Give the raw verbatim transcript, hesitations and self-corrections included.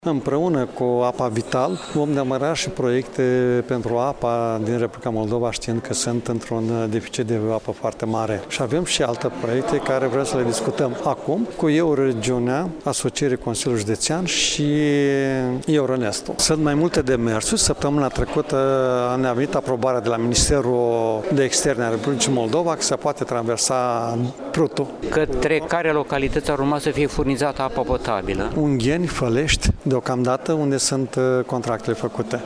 Împreună cu Apa Vital vom demara și proiecte pentru apa din Republica Moldova, știind că sunt într-un deficit de apă foarte mare. Și avem și alte proiecte care vrem să le discutăm acum cu Euroregiunea, Asocierea Consiliului Județean și Euronesto. Sunt mai multe demersuri. Săptămâna trecută ne-a venit aprobarea de la Ministerul de Externe a Republicii Moldova că se poate traversa Prutul. Către care localități ar urma să fie furnizată apă potabilă? Ungheni, Fălești, deocamdată unde sunt contractele făcute.